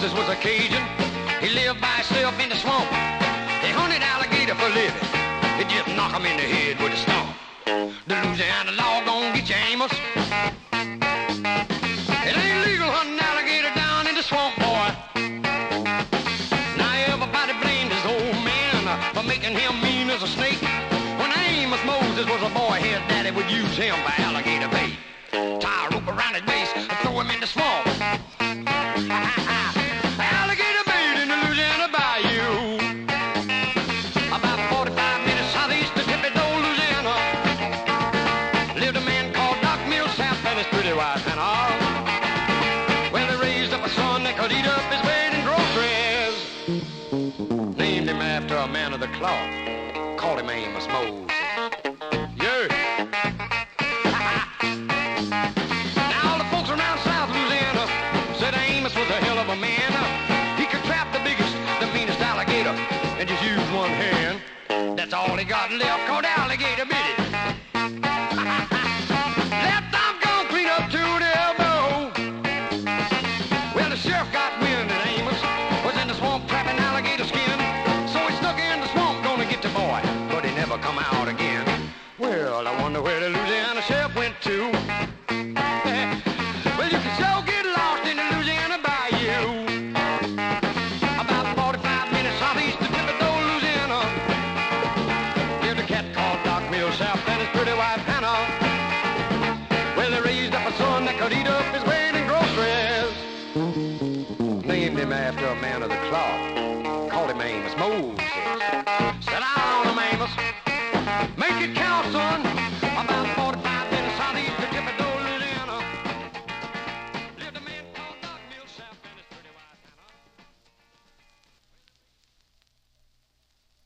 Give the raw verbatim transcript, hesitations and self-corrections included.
Moses was a Cajun. He lived by himself in the swamp. They hunted alligator for living. They just knock him in the head with a stomp. The Louisiana law gon' get you, Amos. It ain't legal hunting alligator down in the swamp, boy. Now everybody blamed his old man for making him mean as a snake. When Amos Moses was a boy, his daddy would use him for alligator bait. Tie a rope around his waist and throw him in the swamp. Alligator bait in the Louisiana bayou. About forty-five minutes southeast of Thibodaux, Louisiana, lived a man called Doc Millsap and his pretty wife Hannah. Well, they raised up a son that could eat up his weight in groceries. Named him after a man of the cloth. Called him Amos Moses. Yeah. Now all the folks around South Louisiana said Amos was a hell of a man. He could trap the biggest, the meanest alligator and just use one hand. That's all he got left, called alligator bit it. Left arm gone clean up to the elbow. Well, the sheriff got wind that Amos was in the swamp trapping alligator skin. So he snuck in the swamp, gonna get the boy, but he never come out again. Well, I wonder where the Louisiana sheriff went to. Well, you can sure get lost in the Louisiana bayou. About forty-five minutes southeast of Thibodaux, Louisiana, lived a cat called Doc Millsap and his pretty wife Hannah. Well, they raised up a son that could eat up his weight in groceries. Named him after a man of the cloth. Called him Amos Moses.